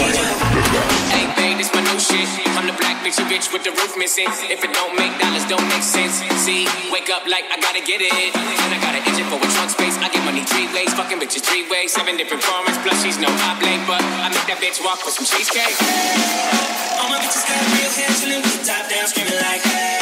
Hey, babe, this my new shit. I'm the black bitch, you bitch with the roof missing. If it don't make dollars, don't make sense. See, wake up like I gotta get it. And I got an engine for a trunk space. I get money 3 ways, fucking bitches 3 ways. 7 different formats, plus she's no oblate. But I make that bitch walk with some cheesecake. All my bitches got real hair, chillin' with the top down, screaming like, hey.